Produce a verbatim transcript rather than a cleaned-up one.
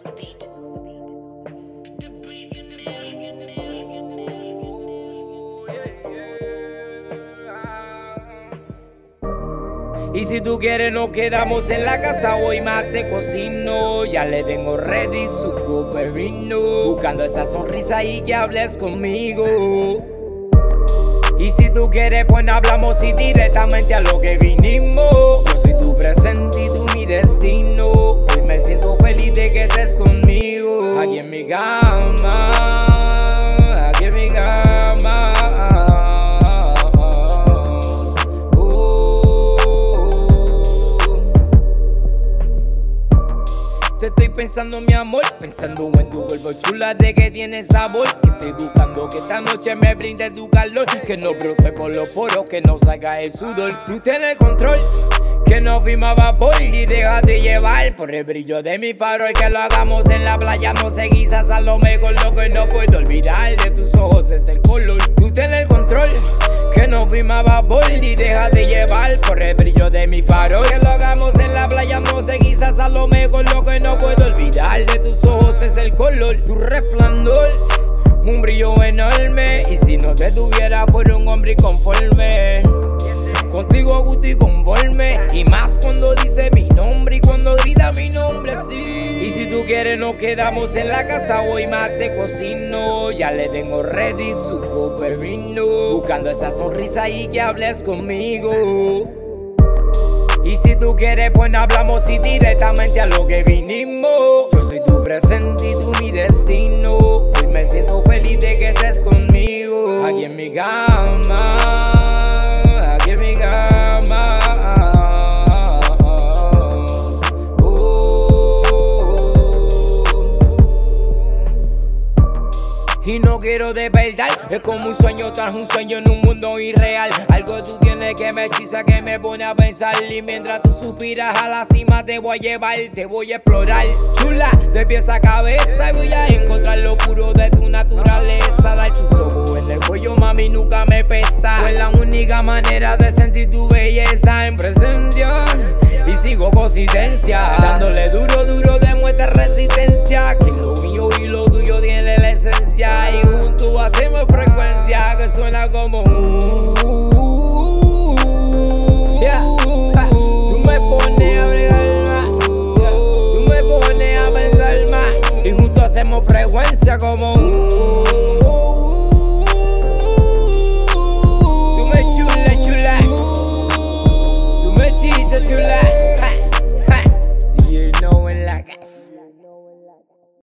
on the beat. Y si tú quieres nos quedamos en la casa, hoy más te cocino. Ya le tengo ready su copa de vino, buscando esa sonrisa y que hables conmigo. Y si tú quieres pues no hablamos y directamente a lo que vinimos. Yo soy tu presente y tú mi destino. Hoy me siento feliz de que estés conmigo. Aquí en mi cama, aquí en mi cama. Te estoy pensando mi amor, pensando en tu cuerpo chula de que tiene sabor. Que estoy buscando que esta noche me brinde tu calor, que no brote por los poros, que no salga el sudor. Tú tienes el control, que no firma vapor y déjate llevar por el brillo de mi faro. Y que lo hagamos en la playa, no sé, quizás a lo mejor lo que no puedo olvidar de tus ojos es el color. Tú tienes el control, que no firma vapor y déjate llevar por el brillo de mi faro. Que lo hagamos en la playa, no sé, quizás a lo mejor lo que no puedo olvidar de tus ojos es el color. Tu resplandor, un brillo enorme, y si no te tuviera fuera un hombre inconforme. Contigo gusto y conforme, y más cuando dice mi nombre y cuando grita mi nombre, sí. Y si tú quieres nos quedamos en la casa, hoy más te cocino. Ya le tengo ready su copa de vino, buscando esa sonrisa y que hables conmigo. Y si tú quieres pues no hablamos y directamente a lo que vinimos. Yo soy tu presente y tú mi destino. Hoy me siento feliz de que estés conmigo. Aquí en mi cama, aquí en mi cama. Y no quiero despertar, es como un sueño tras un sueño en un mundo irreal. Algo tú tienes que me hechiza, que me pone a pensar. Y mientras tú suspiras a la cima te voy a llevar, te voy a explorar. Chula, de pies a cabeza, y voy a encontrar lo puro de tu naturaleza. Dar tus ojos en el cuello, mami, nunca me pesa. Fue la única manera de sentir tu belleza en presencia. Y sigo consistencia, dándole duro, duro, demuestra resistencia. Que lo mío y lo tuyo tiene la esencia. Y juntos hacemos frecuencia que suena como uh.